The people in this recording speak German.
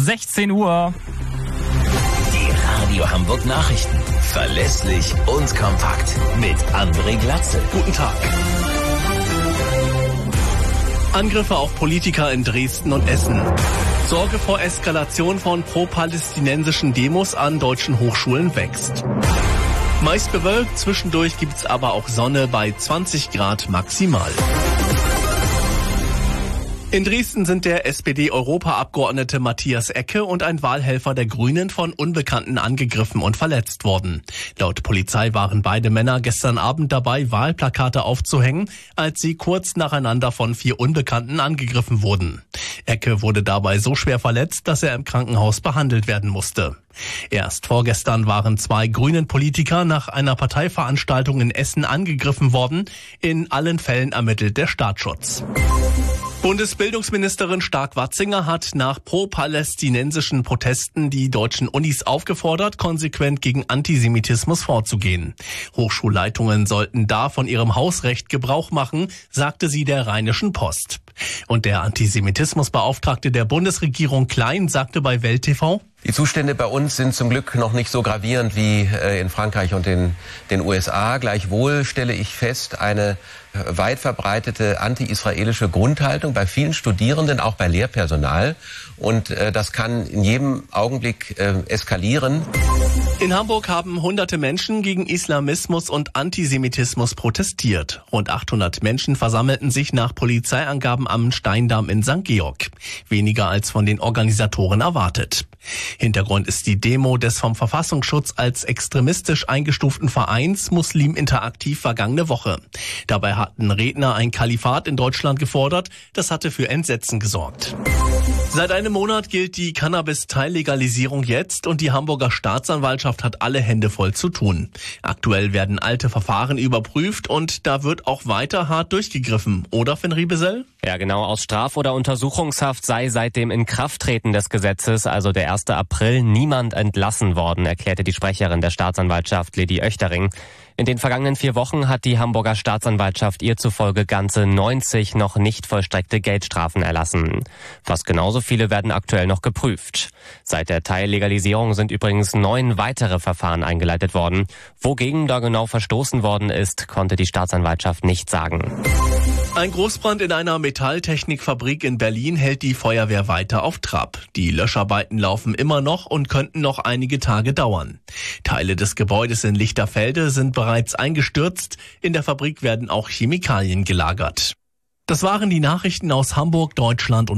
16 Uhr. Die Radio Hamburg Nachrichten. Verlässlich und kompakt. Mit André Glatzel. Guten Tag. Angriffe auf Politiker in Dresden und Essen. Sorge vor Eskalation von pro-palästinensischen Demos an deutschen Hochschulen wächst. Meist bewölkt, zwischendurch gibt's aber auch Sonne bei 20 Grad maximal. In Dresden sind der SPD-Europaabgeordnete Matthias Ecke und ein Wahlhelfer der Grünen von Unbekannten angegriffen und verletzt worden. Laut Polizei waren beide Männer gestern Abend dabei, Wahlplakate aufzuhängen, als sie kurz nacheinander von 4 Unbekannten angegriffen wurden. Ecke wurde dabei so schwer verletzt, dass er im Krankenhaus behandelt werden musste. Erst vorgestern waren 2 grünen Politiker nach einer Parteiveranstaltung in Essen angegriffen worden. In allen Fällen ermittelt der Staatsschutz. Bundesbildungsministerin Stark-Watzinger hat nach pro-palästinensischen Protesten die deutschen Unis aufgefordert, konsequent gegen Antisemitismus vorzugehen. Hochschulleitungen sollten da von ihrem Hausrecht Gebrauch machen, sagte sie der Rheinischen Post. Und der Antisemitismusbeauftragte der Bundesregierung Klein sagte bei Welt TV: Die Zustände bei uns sind zum Glück noch nicht so gravierend wie in Frankreich und den USA. Gleichwohl stelle ich fest, eine weit verbreitete anti-israelische Grundhaltung bei vielen Studierenden, auch bei Lehrpersonal. Und das kann in jedem Augenblick eskalieren. In Hamburg haben hunderte Menschen gegen Islamismus und Antisemitismus protestiert. Rund 800 Menschen versammelten sich nach Polizeiangaben am Steindamm in St. Georg. Weniger als von den Organisatoren erwartet. Hintergrund ist die Demo des vom Verfassungsschutz als extremistisch eingestuften Vereins Muslim Interaktiv vergangene Woche. Dabei hatten Redner ein Kalifat in Deutschland gefordert. Das hatte für Entsetzen gesorgt. Seit einem Monat gilt die Cannabis-Teillegalisierung jetzt und die Hamburger Staatsanwaltschaft hat alle Hände voll zu tun. Aktuell werden alte Verfahren überprüft und da wird auch weiter hart durchgegriffen, oder Finn Riebesell? Ja, genau. Aus Straf- oder Untersuchungshaft sei seit dem Inkrafttreten des Gesetzes, also der 1. April, niemand entlassen worden, erklärte die Sprecherin der Staatsanwaltschaft, Lady Oechtering. In den vergangenen 4 Wochen hat die Hamburger Staatsanwaltschaft ihr zufolge ganze 90 noch nicht vollstreckte Geldstrafen erlassen. Fast genauso viele werden aktuell noch geprüft. Seit der Teillegalisierung sind übrigens 9 weitere Verfahren eingeleitet worden. Wogegen da genau verstoßen worden ist, konnte die Staatsanwaltschaft nicht sagen. Ein Großbrand in einer Metalltechnikfabrik in Berlin hält die Feuerwehr weiter auf Trab. Die Löscharbeiten laufen immer noch und könnten noch einige Tage dauern. Teile des Gebäudes in Lichterfelde sind bereits eingestürzt. In der Fabrik werden auch Chemikalien gelagert. Das waren die Nachrichten aus Hamburg, Deutschland und